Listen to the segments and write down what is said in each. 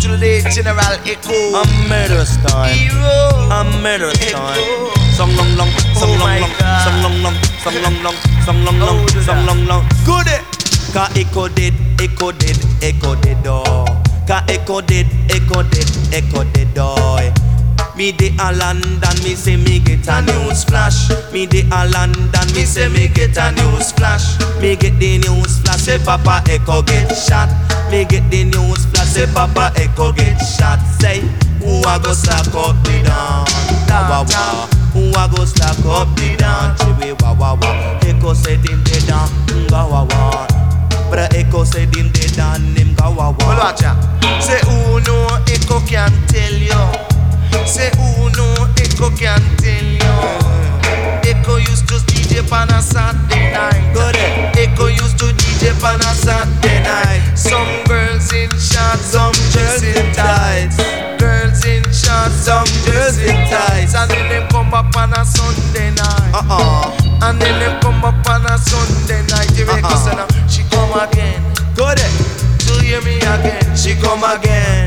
to the General Echo. I'm murderous time. Hero. I'm murderous time. Echo. Song long long, song Oh long my long, God. song long long, song long long, song long long, Oh, song long long. Good it. Ka echo did, oh. Ka echo did, oh. Me de a London, me say me get a news flash. Me de a London, me say me get a news flash. Me get the news flash, say Papa Echo get shot. Me get the news flash, say Papa Echo get shot. Say, who a go slack up the dawn? Wah wah wah. Who a go slack up the dawn? Chiwi wah wah wah. Echo said him dead down, wah wah wah. But Echo said him dead down, him wah wah wah. Well, watch ya. Say who know Echo can tell you. Say who know Echo can tell you. Echo used to DJ on a Saturday night. Go there. Echo used to DJ on a Saturday night. Some girls in shorts, some girls in tights. Girls in shorts, some girls in tights. And then they come up on a Sunday night. And then they come up on a Sunday night. Echo said, she come again. Go there. To hear me again. She come again.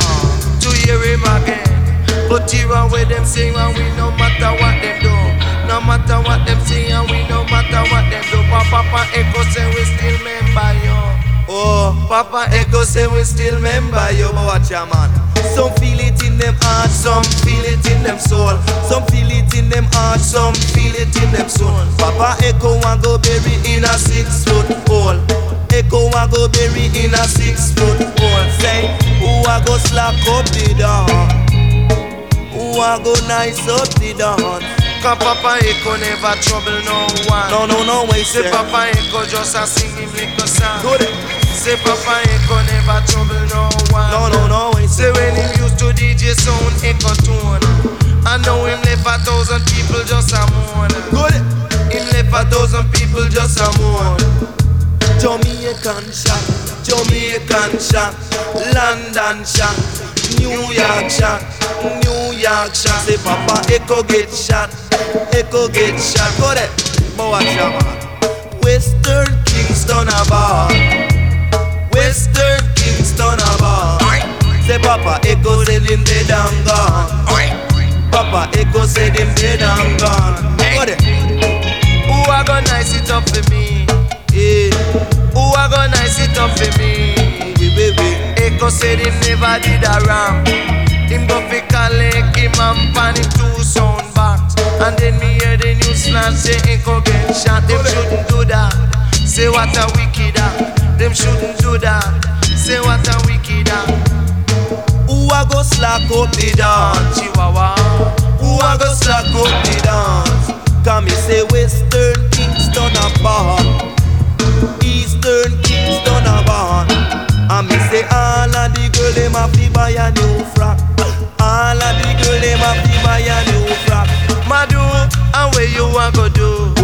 To hear him again. But here and where them sing and we no matter what them do. No matter what them sing and we no matter what them do. Papa Echo say we still remember you. Oh, Papa Echo say we still remember you. but watch ya man. Some feel it in them heart, some feel it in them soul. Some feel it in them heart, some feel it in them soul. Papa Echo want go bury in a 6-foot hole. Echo want go bury in a 6-foot hole. Say, who a go slack up the dawn? Who a go nice up the dawn? Cause Papa Echo never trouble no one. No way, Say sir. Papa Echo just a sing him little song. Good. Say Papa Echo never trouble no one. No way, Say sir. when him used to DJ sound Echo tune, I know him left 1,000 people just a moan. Good. Him left 1,000 people just a moan. Jamaican shot, Jamaican shot, London shot, New York shot, New York shot. Say Papa Echo get shot, Echo get shot. Go there, but watch ya man. Western Kingston a bar, Western Kingston a bar. Say Papa Echo said him dead and gone. Papa Echo said him dead and gone. Go there. Who a go nice it up for me? Yeah. Who a go nice it up for me? Echo said him never did a ram. Him go fi collect him and pan him 2 sound box. And then me hear the news flash say Echo get shot. Them shouldn't do that. Say what a wicked act. Them shouldn't do that. Say what a wicked act. Who a go slack up the dance? Chihuahua. Who a go slack up the dance? Come me say Western Kingston a bar, Eastern Kingston a bar. And me say all of the girl them a fi buy a new frock. All of the girl them a fi buy a new frock. Madu, and where you want go do?